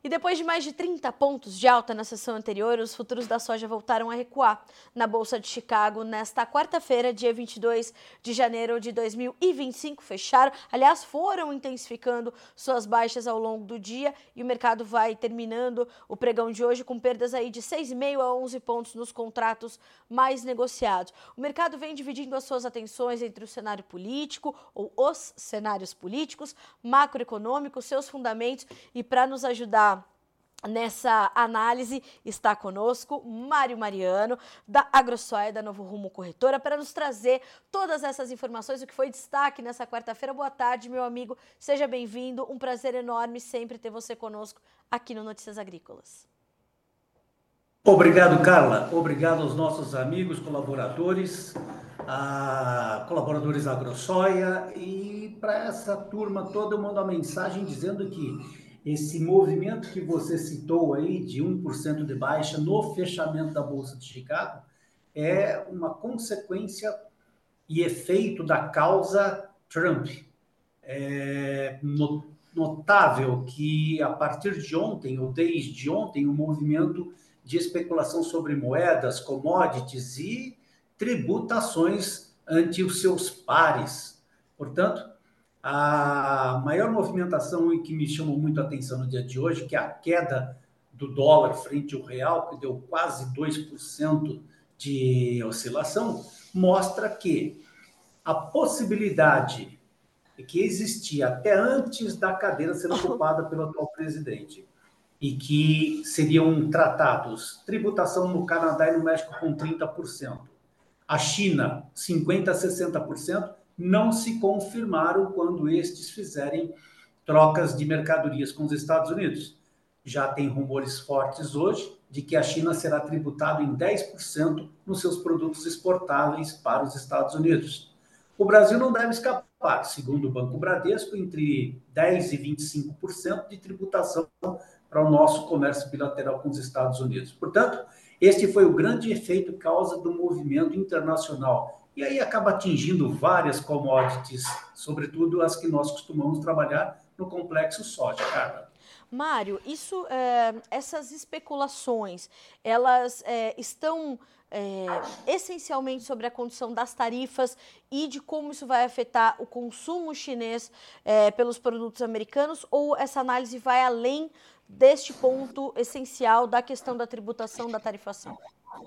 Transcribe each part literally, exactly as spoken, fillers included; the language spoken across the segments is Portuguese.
E depois de mais de trinta pontos de alta na sessão anterior, os futuros da soja voltaram a recuar na Bolsa de Chicago nesta quarta-feira, dia vinte e dois de janeiro de dois mil e vinte e cinco. Fecharam, aliás, foram intensificando suas baixas ao longo do dia e o mercado vai terminando o pregão de hoje com perdas aí de seis vírgula cinco a onze pontos nos contratos mais negociados. O mercado vem dividindo as suas atenções entre o cenário político ou os cenários políticos, macroeconômicos, seus fundamentos, e para nos ajudar nessa análise está conosco Mário Mariano, da AgroSoia, da Novo Rumo Corretora, para nos trazer todas essas informações, o que foi destaque nessa quarta-feira. Boa tarde, meu amigo, seja bem-vindo, um prazer enorme sempre ter você conosco aqui no Notícias Agrícolas. Obrigado, Carla. Obrigado aos nossos amigos, colaboradores, a colaboradores da AgroSoia, e para essa turma toda eu mando uma mensagem dizendo que esse movimento que você citou aí de um por cento de baixa no fechamento da Bolsa de Chicago é uma consequência e efeito da causa Trump. É notável que a partir de ontem, ou desde ontem, o movimento de especulação sobre moedas, commodities e tributações ante os seus pares. Portanto, a maior movimentação e que me chamou muito a atenção no dia de hoje, que é a queda do dólar frente ao real, que deu quase dois por cento de oscilação, mostra que a possibilidade que existia até antes da cadeira ser ocupada pelo atual presidente, e que seriam tratados tributação no Canadá e no México com trinta por cento, a China cinquenta por cento a sessenta por cento, não se confirmaram quando estes fizerem trocas de mercadorias com os Estados Unidos. Já tem rumores fortes hoje de que a China será tributada em dez por cento nos seus produtos exportáveis para os Estados Unidos. O Brasil não deve escapar, segundo o Banco Bradesco, entre dez por cento e vinte e cinco por cento de tributação para o nosso comércio bilateral com os Estados Unidos. Portanto, este foi o grande efeito causa do movimento internacional. E aí acaba atingindo várias commodities, sobretudo as que nós costumamos trabalhar no complexo soja, Carla. Mário, isso, é, essas especulações, elas é, estão é, essencialmente sobre a condição das tarifas e de como isso vai afetar o consumo chinês é, pelos produtos americanos, ou essa análise vai além deste ponto essencial da questão da tributação, da tarifação?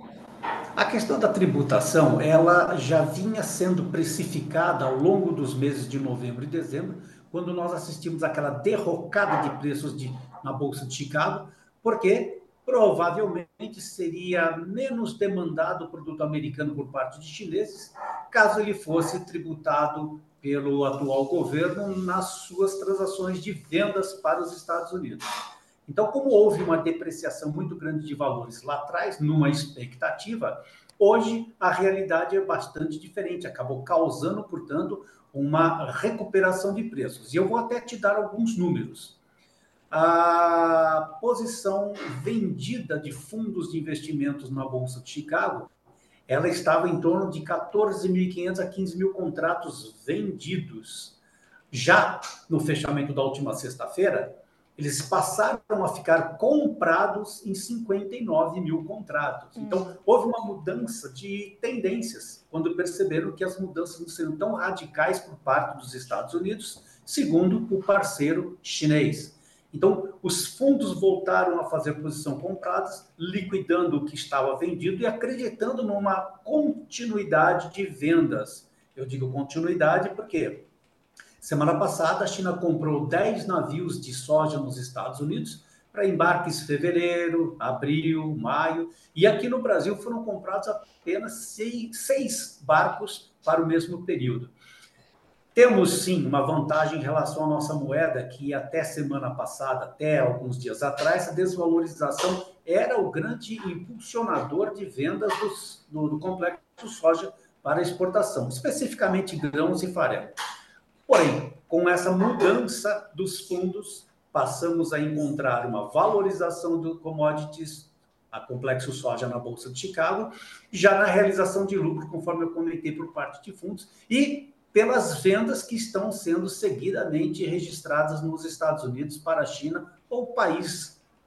A questão da tributação, ela já vinha sendo precificada ao longo dos meses de novembro e dezembro, quando nós assistimos àquela derrocada de preços de, na Bolsa de Chicago, porque provavelmente seria menos demandado o produto americano por parte de chineses, caso ele fosse tributado pelo atual governo nas suas transações de vendas para os Estados Unidos. Então, como houve uma depreciação muito grande de valores lá atrás, numa expectativa, hoje a realidade é bastante diferente, acabou causando, portanto, uma recuperação de preços. E eu vou até te dar alguns números. A posição vendida de fundos de investimentos na Bolsa de Chicago, ela estava em torno de quatorze mil e quinhentos a quinze mil contratos vendidos. Já no fechamento da última sexta-feira, eles passaram a ficar comprados em cinquenta e nove mil contratos. Então, houve uma mudança de tendências, quando perceberam que as mudanças não seriam tão radicais por parte dos Estados Unidos, segundo o parceiro chinês. Então, os fundos voltaram a fazer posição compradas, liquidando o que estava vendido e acreditando numa continuidade de vendas. Eu digo continuidade porque semana passada, a China comprou dez navios de soja nos Estados Unidos para embarques em fevereiro, abril, maio. E aqui no Brasil foram comprados apenas seis, seis barcos para o mesmo período. Temos, sim, uma vantagem em relação à nossa moeda, que até semana passada, até alguns dias atrás, a desvalorização era o grande impulsionador de vendas dos, do, do complexo soja para exportação, especificamente grãos e farelo. Porém, com essa mudança dos fundos, passamos a encontrar uma valorização do commodities, a complexo soja na Bolsa de Chicago, já na realização de lucro, conforme eu comentei por parte de fundos, e pelas vendas que estão sendo seguidamente registradas nos Estados Unidos para a China ou país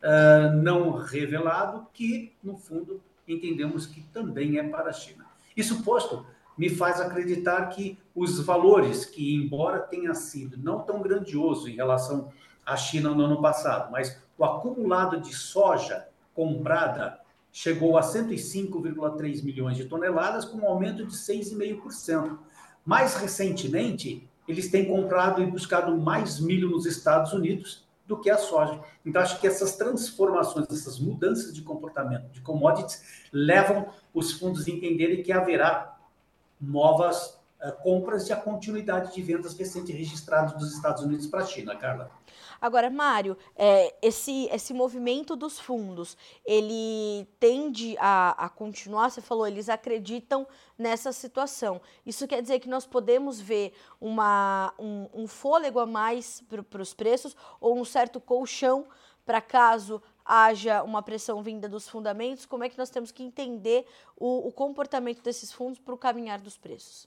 uh, não revelado, que, no fundo, entendemos que também é para a China. Isso posto, me faz acreditar que os valores, que embora tenha sido não tão grandioso em relação à China no ano passado, mas o acumulado de soja comprada chegou a cento e cinco vírgula três milhões de toneladas, com um aumento de seis vírgula cinco por cento. Mais recentemente, eles têm comprado e buscado mais milho nos Estados Unidos do que a soja. Então, acho que essas transformações, essas mudanças de comportamento de commodities levam os fundos a entenderem que haverá novas uh, compras e a continuidade de vendas recentes registradas dos Estados Unidos para a China, Carla. Agora, Mário, é, esse, esse movimento dos fundos, ele tende a, a continuar? Você falou, eles acreditam nessa situação. Isso quer dizer que nós podemos ver uma, um, um fôlego a mais para os preços ou um certo colchão para caso haja uma pressão vinda dos fundamentos? Como é que nós temos que entender o, o comportamento desses fundos para o caminhar dos preços?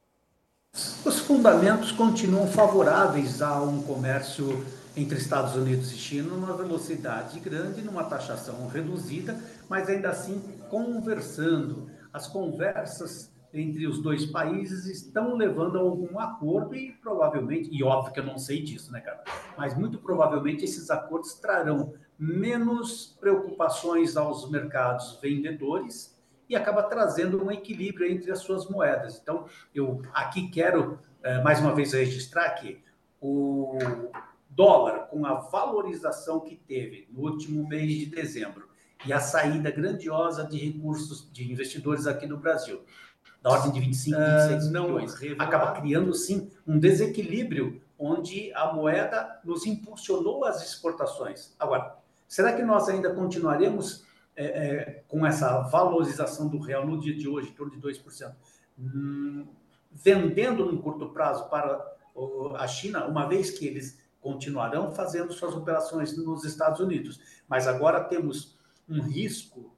Os fundamentos continuam favoráveis a um comércio entre Estados Unidos e China numa velocidade grande, numa taxação reduzida, mas ainda assim conversando. As conversas entre os dois países estão levando a algum acordo e provavelmente, e óbvio que eu não sei disso, né, cara? Mas muito provavelmente esses acordos trarão menos preocupações aos mercados vendedores e acaba trazendo um equilíbrio entre as suas moedas. Então, eu aqui quero, mais uma vez, registrar que o dólar, com a valorização que teve no último mês de dezembro e a saída grandiosa de recursos de investidores aqui no Brasil, da ordem de vinte e cinco, vinte e seis milhões, acaba criando, sim, um desequilíbrio onde a moeda nos impulsionou às exportações. Agora, será que nós ainda continuaremos É, é, com essa valorização do real no dia de hoje, em torno de dois por cento, hum, vendendo no curto prazo para a China, uma vez que eles continuarão fazendo suas operações nos Estados Unidos. Mas agora temos um risco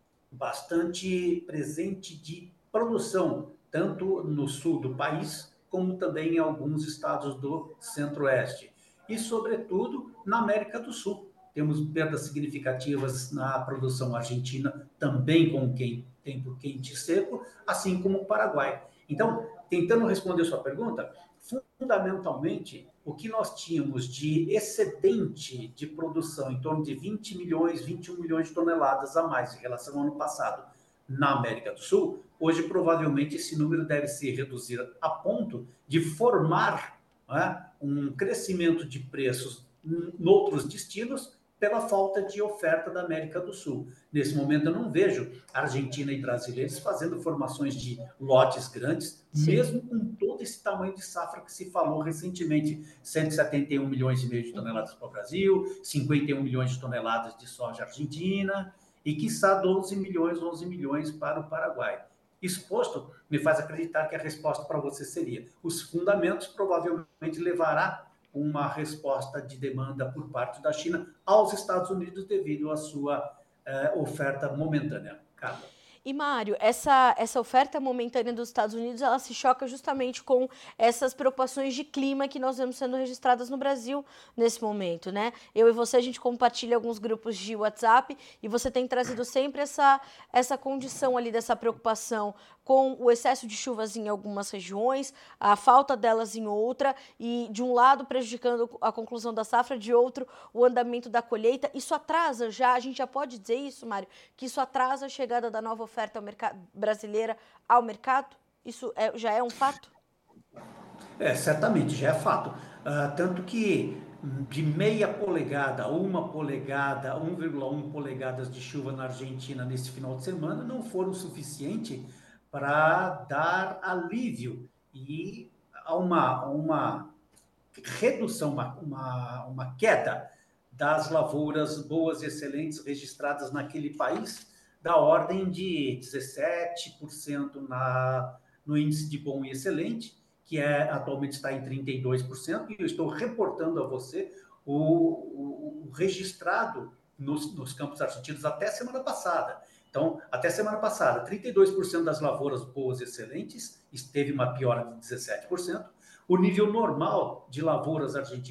bastante presente de produção, tanto no sul do país, como também em alguns estados do centro-oeste. E, sobretudo, na América do Sul. Temos perdas significativas na produção argentina, também com o tempo quente e seco, assim como o Paraguai. Então, tentando responder sua pergunta, fundamentalmente, o que nós tínhamos de excedente de produção, em torno de vinte milhões, vinte e um milhões de toneladas a mais em relação ao ano passado na América do Sul, hoje provavelmente esse número deve ser reduzido a ponto de formar, né, um crescimento de preços em outros destinos pela falta de oferta da América do Sul. Nesse momento, eu não vejo Argentina e brasileiros fazendo formações de lotes grandes, Sim. mesmo com todo esse tamanho de safra que se falou recentemente, cento e setenta e um milhões e meio de toneladas para o Brasil, cinquenta e um milhões de toneladas de soja argentina e, quiçá, doze milhões, onze milhões para o Paraguai. Isso posto, me faz acreditar que a resposta para você seria: os fundamentos provavelmente levará uma resposta de demanda por parte da China aos Estados Unidos devido à sua eh, oferta momentânea. Carla. E, Mário, essa, essa oferta momentânea dos Estados Unidos, ela se choca justamente com essas preocupações de clima que nós vemos sendo registradas no Brasil nesse momento, né? Eu e você, a gente compartilha alguns grupos de WhatsApp e você tem trazido sempre essa, essa condição ali dessa preocupação com o excesso de chuvas em algumas regiões, a falta delas em outra, e de um lado prejudicando a conclusão da safra, de outro o andamento da colheita. Isso atrasa já, a gente já pode dizer isso, Mário, que isso atrasa a chegada da nova oferta ao mercado, brasileira ao mercado? Isso é, já é um fato? É, certamente, já é fato. Uh, tanto que de meia polegada, uma polegada, um vírgula um polegadas de chuva na Argentina nesse final de semana não foram suficientes para dar alívio e a uma, uma redução, uma, uma, uma queda das lavouras boas e excelentes registradas naquele país, da ordem de dezessete por cento na, no índice de bom e excelente, que é, atualmente está em trinta e dois por cento, e eu estou reportando a você o, o, o registrado nos, nos campos argentinos até semana passada. Então, até semana passada, trinta e dois por cento das lavouras boas e excelentes, teve uma piora de dezessete por cento. O nível normal de lavouras argentinas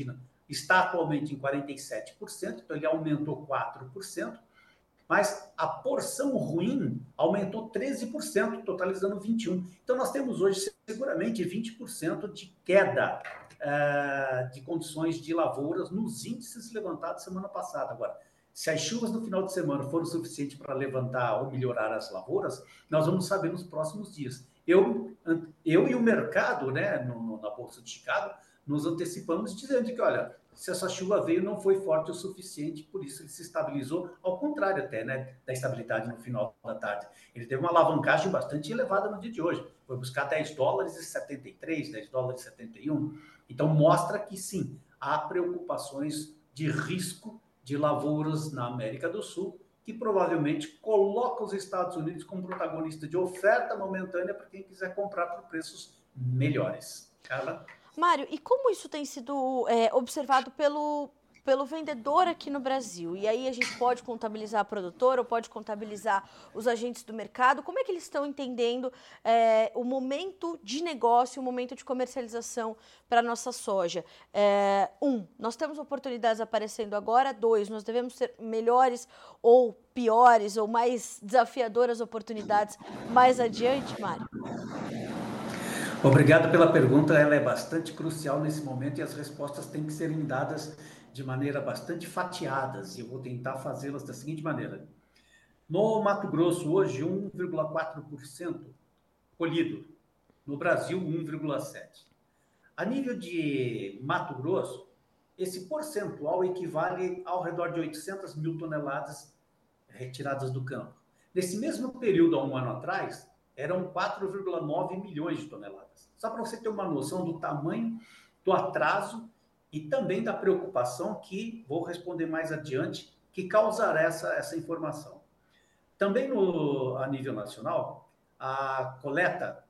está atualmente em quarenta e sete por cento, então ele aumentou quatro por cento, mas a porção ruim aumentou treze por cento, totalizando vinte e um por cento. Então, nós temos hoje seguramente vinte por cento de queda uh, de condições de lavouras nos índices levantados semana passada. Agora, se as chuvas no final de semana foram suficientes para levantar ou melhorar as lavouras, nós vamos saber nos próximos dias. Eu, eu e o mercado, né, no, no, na Bolsa de Chicago, nos antecipamos dizendo que, olha, se essa chuva veio, não foi forte o suficiente, por isso ele se estabilizou, ao contrário até, né, da estabilidade no final da tarde. Ele teve uma alavancagem bastante elevada no dia de hoje, foi buscar dez dólares e setenta e três, dez dólares e setenta e um. Então, mostra que, sim, há preocupações de risco de lavouras na América do Sul, que provavelmente coloca os Estados Unidos como protagonista de oferta momentânea para quem quiser comprar por preços melhores. Carla? Mário, e como isso tem sido é, observado pelo, pelo vendedor aqui no Brasil? E aí a gente pode contabilizar a produtora ou pode contabilizar os agentes do mercado? Como é que eles estão entendendo é, o momento de negócio, o momento de comercialização para a nossa soja? É, um, nós temos oportunidades aparecendo agora. Dois, nós devemos ter melhores ou piores ou mais desafiadoras oportunidades mais adiante, Mário? Obrigado pela pergunta, ela é bastante crucial nesse momento e as respostas têm que serem dadas de maneira bastante fatiadas, e eu vou tentar fazê-las da seguinte maneira. No Mato Grosso, hoje, um vírgula quatro por cento colhido. No Brasil, um vírgula sete por cento. A nível de Mato Grosso, esse percentual equivale ao redor de oitocentas mil toneladas retiradas do campo. Nesse mesmo período, há um ano atrás, eram quatro vírgula nove milhões de toneladas. Só para você ter uma noção do tamanho do atraso e também da preocupação que, vou responder mais adiante, que causará essa, essa informação. Também no, a nível nacional, a coleta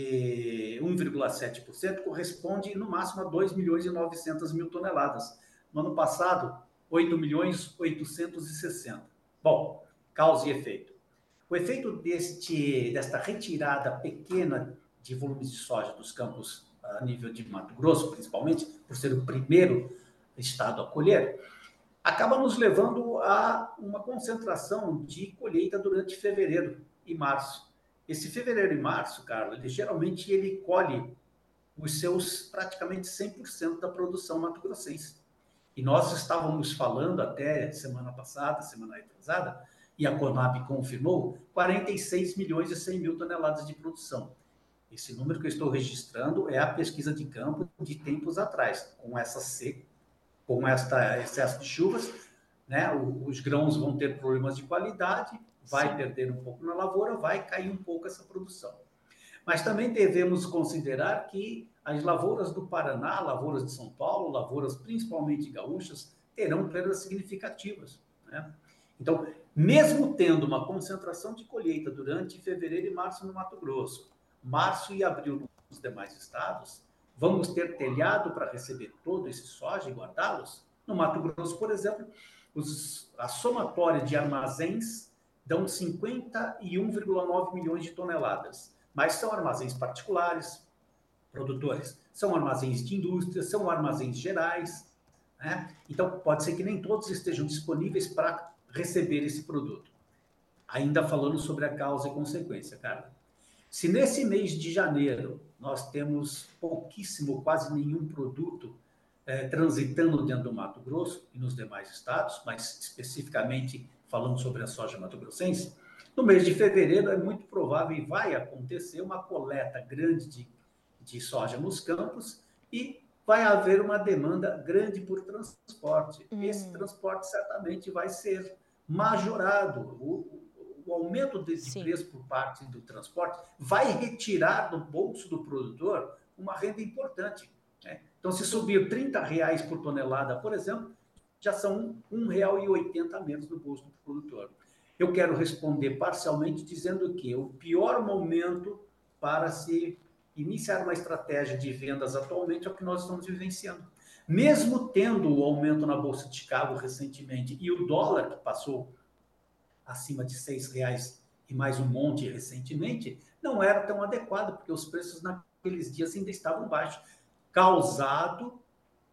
de um vírgula sete por cento corresponde no máximo a dois milhões e novecentas mil toneladas. No ano passado, oito milhões oitocentos e sessenta. Bom, causa e efeito. O efeito deste, desta retirada pequena de volumes de soja dos campos a nível de Mato Grosso, principalmente, por ser o primeiro estado a colher, acaba nos levando a uma concentração de colheita durante fevereiro e março. Esse fevereiro e março, Carlos, ele, geralmente ele colhe os seus praticamente cem por cento da produção mato-grossense. E nós estávamos falando até semana passada, semana retrasada, e a Conab confirmou, quarenta e seis milhões e cem mil toneladas de produção. Esse número que eu estou registrando é a pesquisa de campo de tempos atrás, com essa seca, com esta excesso de chuvas, né? Os grãos vão ter problemas de qualidade, vai Sim. perder um pouco na lavoura, vai cair um pouco essa produção. Mas também devemos considerar que as lavouras do Paraná, lavouras de São Paulo, lavouras principalmente gaúchas, terão perdas significativas, né? Então, mesmo tendo uma concentração de colheita durante fevereiro e março no Mato Grosso, março e abril nos demais estados, vamos ter telhado para receber todo esse soja e guardá-los? No Mato Grosso, por exemplo, os, a somatória de armazéns dão cinquenta e um vírgula nove milhões de toneladas, mas são armazéns particulares, produtores, são armazéns de indústria, são armazéns gerais, né? Então, pode ser que nem todos estejam disponíveis para receber esse produto. Ainda falando sobre a causa e consequência, cara. Se nesse mês de janeiro nós temos pouquíssimo, quase nenhum produto eh, transitando dentro do Mato Grosso e nos demais estados, mas especificamente falando sobre a soja mato-grossense, no mês de fevereiro é muito provável e vai acontecer uma coleta grande de, de soja nos campos e vai haver uma demanda grande por transporte. Hum. Esse transporte certamente vai ser majorado. O, o aumento de, de preço por parte do transporte vai retirar do bolso do produtor uma renda importante, né? Então, se subir trinta reais por tonelada, por exemplo, já são um real e oitenta centavos a menos no bolso do produtor. Eu quero responder parcialmente dizendo que o pior momento para se iniciar uma estratégia de vendas atualmente é o que nós estamos vivenciando. Mesmo tendo o aumento na Bolsa de Chicago recentemente e o dólar que passou acima de seis reais e mais um monte recentemente, não era tão adequado, porque os preços naqueles dias ainda estavam baixos, causado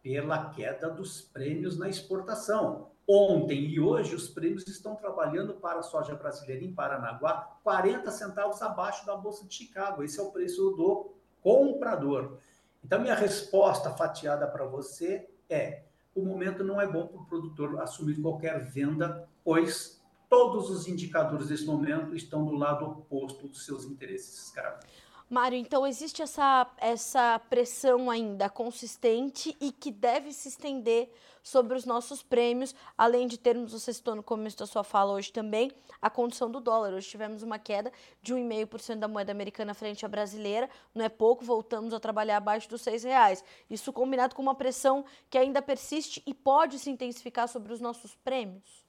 Pela queda dos prêmios na exportação. Ontem e hoje, os prêmios estão trabalhando para a soja brasileira em Paranaguá quarenta centavos abaixo da Bolsa de Chicago. Esse é o preço do comprador. Então, minha resposta fatiada para você é: o momento não é bom para o produtor assumir qualquer venda, pois todos os indicadores desse momento estão do lado oposto dos seus interesses, cara. Mário, então existe essa, essa pressão ainda consistente e que deve se estender sobre os nossos prêmios, além de termos, você citou no começo da sua fala hoje também, a condição do dólar. Hoje tivemos uma queda de um vírgula cinco por cento da moeda americana frente à brasileira, não é pouco, voltamos a trabalhar abaixo dos seis reais. Isso combinado com uma pressão que ainda persiste e pode se intensificar sobre os nossos prêmios?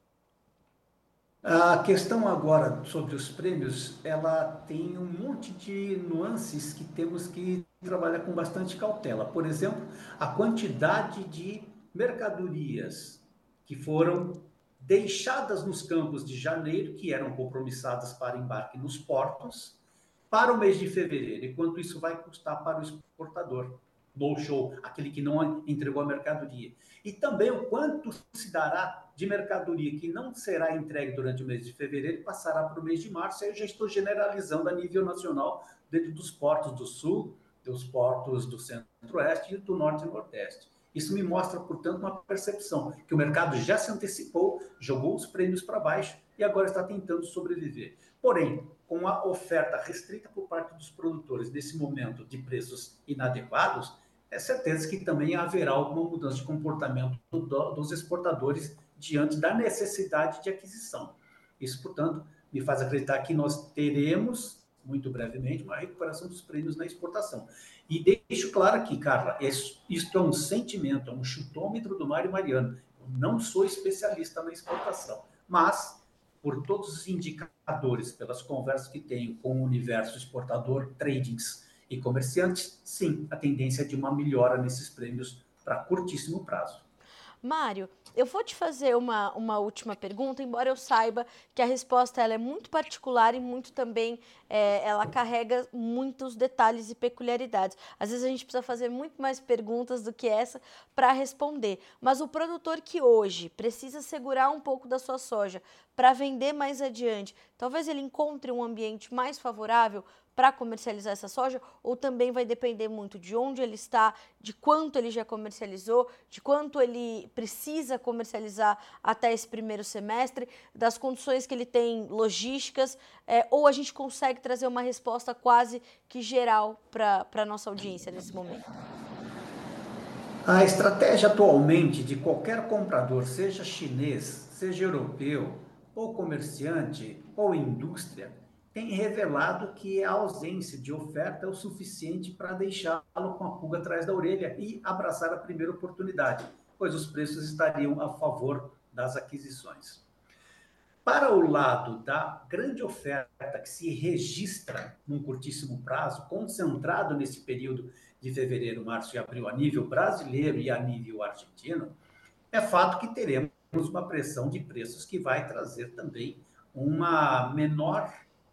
A questão agora sobre os prêmios, ela tem um monte de nuances que temos que trabalhar com bastante cautela. Por exemplo, a quantidade de mercadorias que foram deixadas nos campos de janeiro, que eram compromissadas para embarque nos portos, para o mês de fevereiro, e quanto isso vai custar para o exportador, no show, aquele que não entregou a mercadoria. E também o quanto se dará de mercadoria que não será entregue durante o mês de fevereiro e passará para o mês de março. Aí eu já estou generalizando a nível nacional, dentro dos portos do sul, dos portos do centro-oeste e do norte e nordeste. Isso me mostra, portanto, uma percepção que o mercado já se antecipou, jogou os prêmios para baixo e agora está tentando sobreviver. Porém, com a oferta restrita por parte dos produtores nesse momento de preços inadequados, é certeza que também haverá alguma mudança de comportamento do, dos exportadores diante da necessidade de aquisição. Isso, portanto, me faz acreditar que nós teremos, muito brevemente, uma recuperação dos prêmios na exportação. E deixo claro aqui, Carla, isto é um sentimento, é um chutômetro do Mário Mariano. Eu não sou especialista na exportação, mas, por todos os indicadores, pelas conversas que tenho com o universo exportador, tradings e comerciantes, sim, a tendência é de uma melhora nesses prêmios para curtíssimo prazo. Mário, eu vou te fazer uma, uma última pergunta, embora eu saiba que a resposta ela é muito particular e muito também, é, ela carrega muitos detalhes e peculiaridades. Às vezes a gente precisa fazer muito mais perguntas do que essa para responder. Mas o produtor que hoje precisa segurar um pouco da sua soja para vender mais adiante, talvez ele encontre um ambiente mais favorável para comercializar essa soja, ou também vai depender muito de onde ele está, de quanto ele já comercializou, de quanto ele precisa comercializar até esse primeiro semestre, das condições que ele tem logísticas, é, ou a gente consegue trazer uma resposta quase que geral para a nossa audiência nesse momento? A estratégia atualmente de qualquer comprador, seja chinês, seja europeu, ou comerciante, ou indústria, tem revelado que a ausência de oferta é o suficiente para deixá-lo com a pulga atrás da orelha e abraçar a primeira oportunidade, pois os preços estariam a favor das aquisições. Para o lado da grande oferta que se registra num curtíssimo prazo, concentrado nesse período de fevereiro, março e abril a nível brasileiro e a nível argentino, é fato que teremos uma pressão de preços que vai trazer também uma menor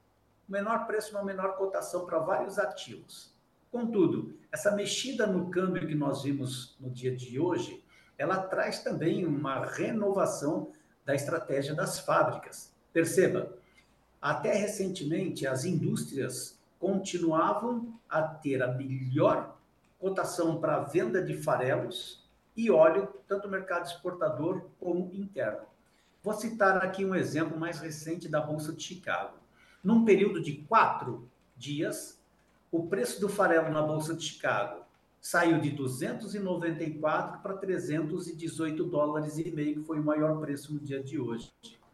menor preço, uma menor cotação para vários ativos. Contudo, essa mexida no câmbio que nós vimos no dia de hoje, ela traz também uma renovação da estratégia das fábricas. Perceba, até recentemente as indústrias continuavam a ter a melhor cotação para a venda de farelos e óleo, tanto no mercado exportador como interno. Vou citar aqui um exemplo mais recente da Bolsa de Chicago. Num período de quatro dias, o preço do farelo na Bolsa de Chicago saiu de duzentos e noventa e quatro para trezentos e dezoito dólares e meio, que foi o maior preço no dia de hoje.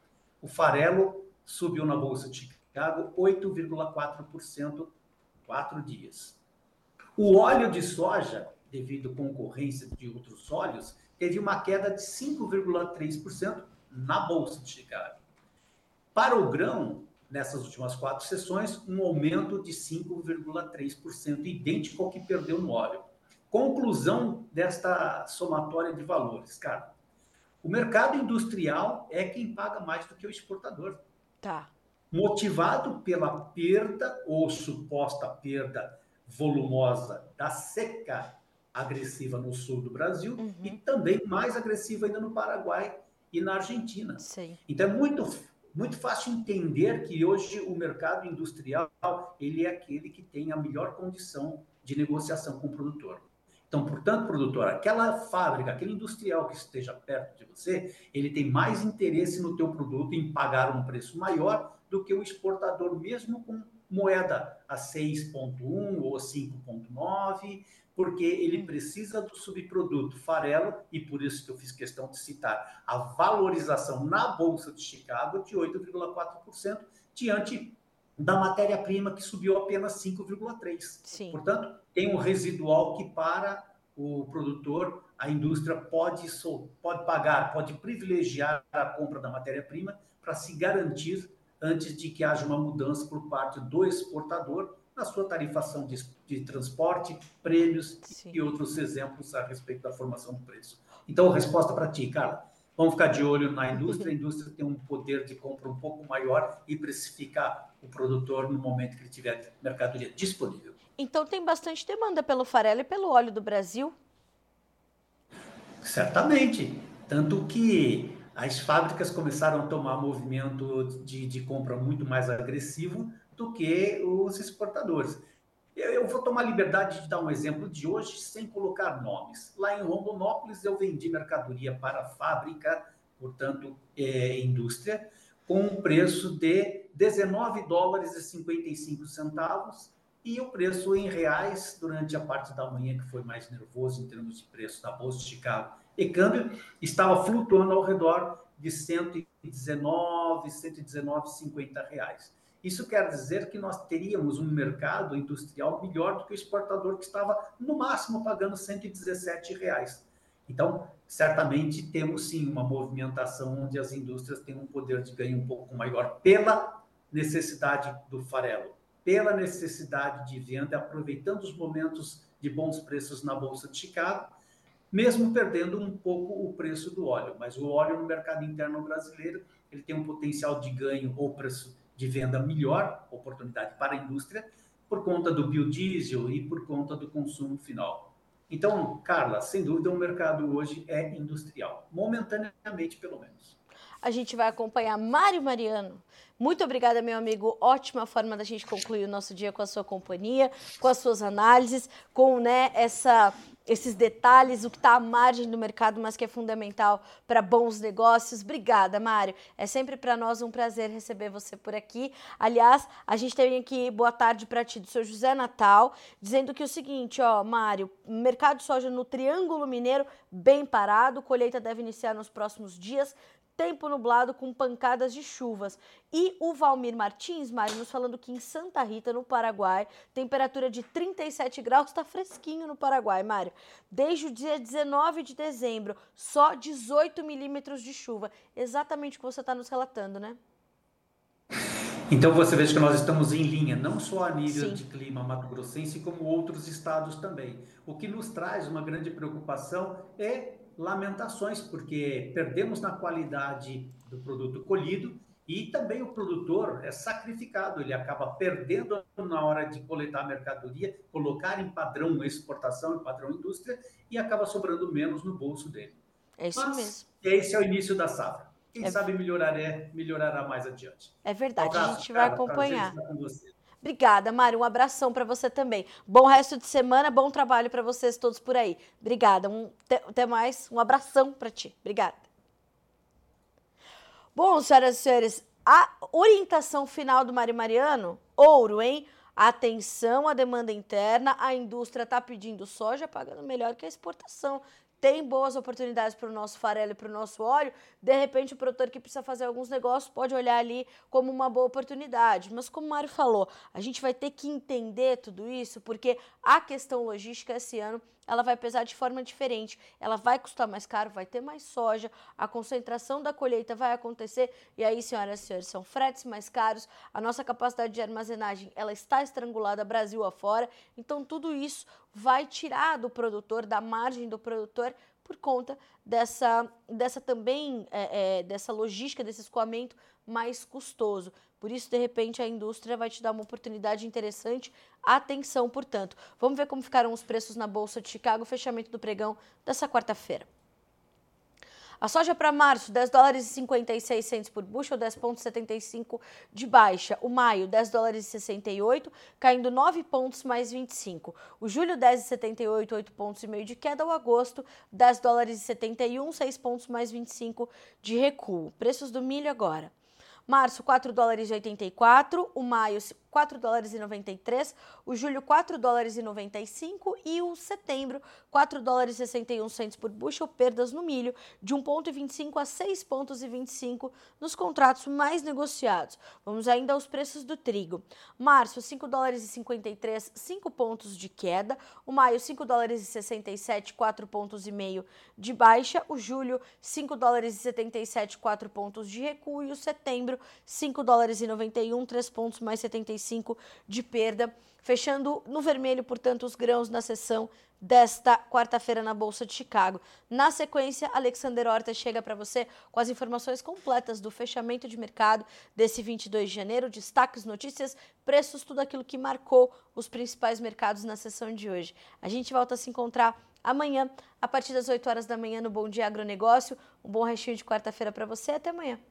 O farelo subiu na Bolsa de Chicago oito vírgula quatro por cento quatro dias. O óleo de soja, devido à concorrência de outros óleos, teve uma queda de cinco vírgula três por cento na Bolsa de Chicago. Para o grão, nessas últimas quatro sessões, um aumento de cinco vírgula três por cento, idêntico ao que perdeu no óleo. Conclusão desta somatória de valores, cara. O mercado industrial é quem paga mais do que o exportador. Tá. Motivado pela perda ou suposta perda volumosa da seca agressiva no sul do Brasil Uhum. e também mais agressiva ainda no Paraguai e na Argentina. Sim. Então é muito, muito fácil entender que hoje o mercado industrial ele é aquele que tem a melhor condição de negociação com o produtor. Então, portanto, produtor, aquela fábrica, aquele industrial que esteja perto de você, ele tem mais interesse no teu produto em pagar um preço maior do que o exportador, mesmo com moeda a seis ponto um ou cinco ponto nove, porque ele precisa do subproduto farelo, e por isso que eu fiz questão de citar a valorização na Bolsa de Chicago de oito vírgula quatro por cento diante da matéria-prima que subiu apenas cinco vírgula três por cento. Sim. Portanto, tem um residual que para o produtor, a indústria pode, pode pagar, pode privilegiar a compra da matéria-prima para se garantir antes de que haja uma mudança por parte do exportador na sua tarifação de, de transporte, prêmios Sim. e outros exemplos a respeito da formação do preço. Então, resposta para ti, Carla. Vamos ficar de olho na indústria. A indústria tem um poder de compra um pouco maior e precificar o produtor no momento que ele tiver mercadoria disponível. Então, tem bastante demanda pelo farelo e pelo óleo do Brasil? Certamente. Tanto que as fábricas começaram a tomar movimento de, de compra muito mais agressivo do que os exportadores. Eu, eu vou tomar liberdade de dar um exemplo de hoje sem colocar nomes. Lá em Rondonópolis, eu vendi mercadoria para a fábrica, portanto, é, indústria, com um preço de dezenove dólares e cinquenta e cinco centavos, e o preço em reais, durante a parte da manhã, que foi mais nervoso em termos de preço da Bolsa de Chicago e câmbio, estava flutuando ao redor de cento e dezenove, cento e dezenove e cinquenta reais. Isso quer dizer que nós teríamos um mercado industrial melhor do que o exportador, que estava, no máximo, pagando cento e dezessete reais. Então, certamente, temos sim uma movimentação onde as indústrias têm um poder de ganho um pouco maior pela necessidade do farelo, pela necessidade de venda, aproveitando os momentos de bons preços na Bolsa de Chicago, mesmo perdendo um pouco o preço do óleo. Mas o óleo no mercado interno brasileiro, ele tem um potencial de ganho ou preço de venda melhor, oportunidade para a indústria, por conta do biodiesel e por conta do consumo final. Então, Carla, sem dúvida, o mercado hoje é industrial, momentaneamente, pelo menos. A gente vai acompanhar Mário Mariano. Muito obrigada, meu amigo. Ótima forma da gente concluir o nosso dia com a sua companhia, com as suas análises, com né, essa, esses detalhes, o que está à margem do mercado, mas que é fundamental para bons negócios. Obrigada, Mário. É sempre para nós um prazer receber você por aqui. Aliás, a gente tem aqui boa tarde para ti do seu José Natal, dizendo que o seguinte, ó, Mário, mercado de soja no Triângulo Mineiro bem parado, colheita deve iniciar nos próximos dias, tempo nublado com pancadas de chuvas. E o Valmir Martins, Mário, nos falando que em Santa Rita, no Paraguai, temperatura de trinta e sete graus, está fresquinho no Paraguai, Mário. Desde o dia dezenove de dezembro, só dezoito milímetros de chuva. Exatamente o que você está nos relatando, né? Então você veja que nós estamos em linha, não só a nível Sim. de clima mato-grossense, como outros estados também. O que nos traz uma grande preocupação é lamentações, porque perdemos na qualidade do produto colhido e também o produtor é sacrificado, ele acaba perdendo na hora de coletar a mercadoria, colocar em padrão exportação, em padrão indústria, e acaba sobrando menos no bolso dele. É isso Mas mesmo. esse é o início da safra. Quem É... sabe melhorará, melhorará mais adiante. É verdade, Um abraço, a gente vai Carla, acompanhar. prazer estar com você. Obrigada, Mário. Um abração para você também. Bom resto de semana, bom trabalho para vocês todos por aí. Obrigada. Um, até mais. Um abração para ti. Obrigada. Bom, senhoras e senhores, a orientação final do Mário Mariano, ouro, hein? Atenção à demanda interna, a indústria está pedindo soja, pagando melhor que a exportação. Tem boas oportunidades para o nosso farelo e para o nosso óleo, de repente o produtor que precisa fazer alguns negócios pode olhar ali como uma boa oportunidade. Mas como o Mário falou, a gente vai ter que entender tudo isso, porque a questão logística esse ano ela vai pesar de forma diferente, ela vai custar mais caro, vai ter mais soja, a concentração da colheita vai acontecer e aí, senhoras e senhores, são fretes mais caros, a nossa capacidade de armazenagem ela está estrangulada Brasil afora, então tudo isso vai tirar do produtor, da margem do produtor, por conta dessa, dessa também, é, é, dessa logística, desse escoamento mais custoso. Por isso, de repente, a indústria vai te dar uma oportunidade interessante. Atenção, portanto. Vamos ver como ficaram os preços na Bolsa de Chicago, fechamento do pregão dessa quarta-feira. A soja para março, dez dólares e cinquenta e seis centos por bushel, dez vírgula setenta e cinco de baixa. O maio, dez dólares e sessenta e oito, caindo nove pontos mais vinte e cinco. O julho, dez vírgula setenta e oito, oito pontos e meio de queda. O agosto, dez dólares e setenta e um, seis pontos mais vinte e cinco de recuo. Preços do milho agora. Março, quatro dólares e oitenta e quatro, o maio, quatro dólares e noventa e três, o julho, quatro dólares e noventa e cinco e o setembro, quatro dólares e sessenta e um centos por bushel, perdas no milho de um vírgula vinte e cinco a seis vírgula vinte e cinco nos contratos mais negociados. Vamos ainda aos preços do trigo. Março, cinco dólares e cinquenta e três, cinco pontos de queda, o maio, cinco dólares e sessenta e sete, quatro pontos e meio de baixa, o julho, cinco dólares e setenta e sete, quatro pontos de recuo e o setembro, cinco dólares e noventa e um, três pontos mais setenta e cinco de perda, fechando no vermelho, portanto, os grãos na sessão desta quarta-feira na Bolsa de Chicago. Na sequência, Alexander Horta chega para você com as informações completas do fechamento de mercado desse vinte e dois de janeiro, destaques, notícias, preços, tudo aquilo que marcou os principais mercados na sessão de hoje. A gente volta a se encontrar amanhã, a partir das oito horas da manhã, no Bom Dia Agronegócio. Um bom restinho de quarta-feira para você. Até amanhã.